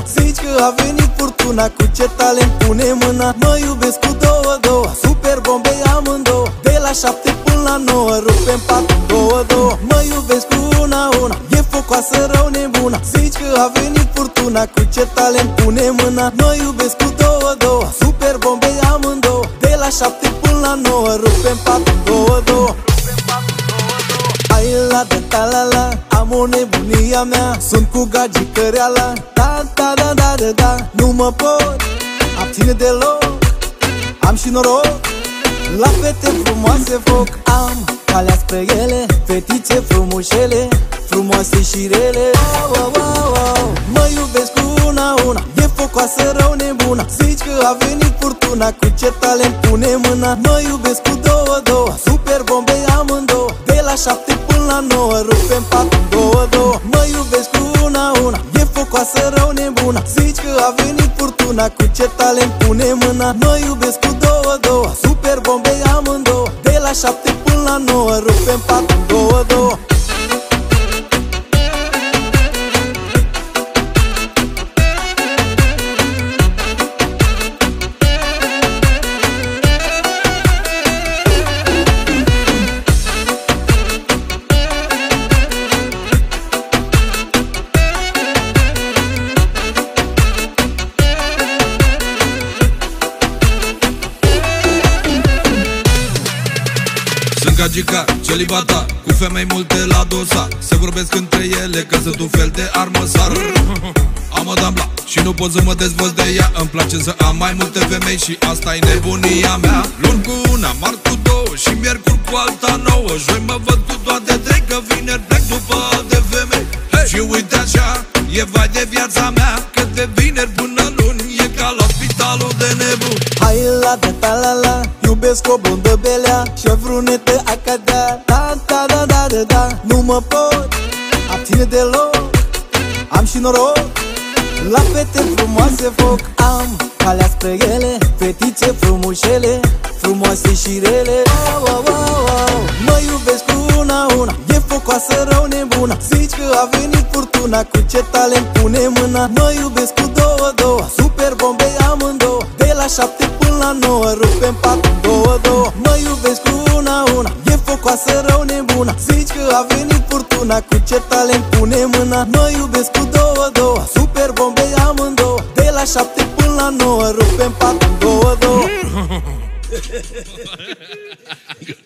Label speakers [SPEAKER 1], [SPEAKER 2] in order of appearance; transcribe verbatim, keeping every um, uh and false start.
[SPEAKER 1] mâna. Zici că a venit furtuna, cu ce talent pune mâna. Mă iubesc cu două, două, super bombe amândouă. De la șapte până la nouă, rupem patru, două, două. Mă iubesc cu una, una, e focoasă rău nebuna. Zici că a venit furtuna, cu ce talent pune mâna. Mă iubesc cu două, două, super bombe amândouă. De la șapte până la nouă, rupem patru, două, două. Hai la de ta la la, am o nebunia mea. Sunt cu gagică reala, da, da, da, da, da, da. Nu mă pot abține deloc, am și noroc. La fete frumoase foc am, calea spre ele. Fetițe frumușele, frumoase și rele. Wow, wow, wow. Mă iubesc cu una, una, e focoasă rău nebuna. Zici că a venit furtuna, cu ce talent pune mâna. Mă iubesc cu două, două, super bombe amândouă. De la șapte până la nouă, rupem patru, două, două. Mă iubesc cu una, una, e focoasă rău nebuna. Zici că a venit furtuna, cu ce talent pune mâna. Mă iubesc cu două, două, super bombe amândouă. De la șapte până la nouă, rupem patru, două, două.
[SPEAKER 2] Gagica, celibatar, cu femei multe la dosar. Se vorbesc între ele că sunt un fel de armăsar. Am o dambla și nu pot să mă dezvăț de ea. Îmi place să am mai multe femei și asta-i nebunia mea. Luni cu una, marți cu două și miercuri cu alta nouă. Joi mă văd cu toate trei, că vineri plec după alte femei. Hey! Și uite așa, e vai de viața mea, că de vineri până luni e ca la spitalul de nebun.
[SPEAKER 1] Hai la de ta la la, iubesc o blondă belea și o brunetă a cadea. Da, da, da, da, da, da. Nu mă pot abține deloc, am și noroc. La fete frumoase foc am, calea spre ele. Fetițe frumușele, frumoase și rele. Wow, wow, wow, wow. Mă iubesc cu una, una, e focoasă rău nebuna. Zici că a venit furtuna, cu ce talent pune mâna. Mă iubesc cu două, două, super bombe amândouă. De la șapte până la nouă, rupem patru, două, două. Mă iubesc cu una, una, e focoasă rău nebuna. Zici că a venit furtuna, cu ce talent pune mâna. Mă iubesc cu două, două, super bombe amândouă. De la șapte până la nouă, rupem patru, două, două.